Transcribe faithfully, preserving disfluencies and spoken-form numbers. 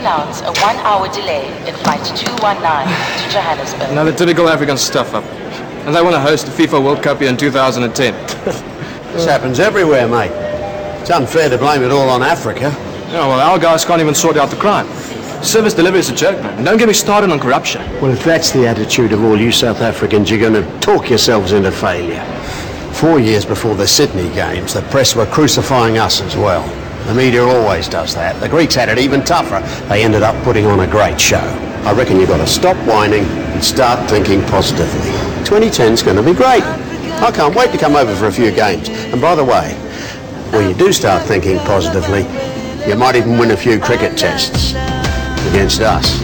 announce a one-hour delay in Flight two one nine to Johannesburg. Another typical African stuff-up. And they want to host the FIFA World Cup here in two thousand ten. This happens everywhere, mate. It's unfair to blame it all on Africa. Yeah, well, our guys can't even sort out the crime. Service delivery is a joke, man. And don't get me started on corruption. Well, if that's the attitude of all you South Africans, you're going to talk yourselves into failure. Four years before the Sydney Games, the press were crucifying us as well. The media always does that. The Greeks had it even tougher. They ended up putting on a great show. I reckon you've got to stop whining and start thinking positively. twenty ten's going to be great. I can't wait to come over for a few games. And by the way, when you do start thinking positively, you might even win a few cricket tests against us.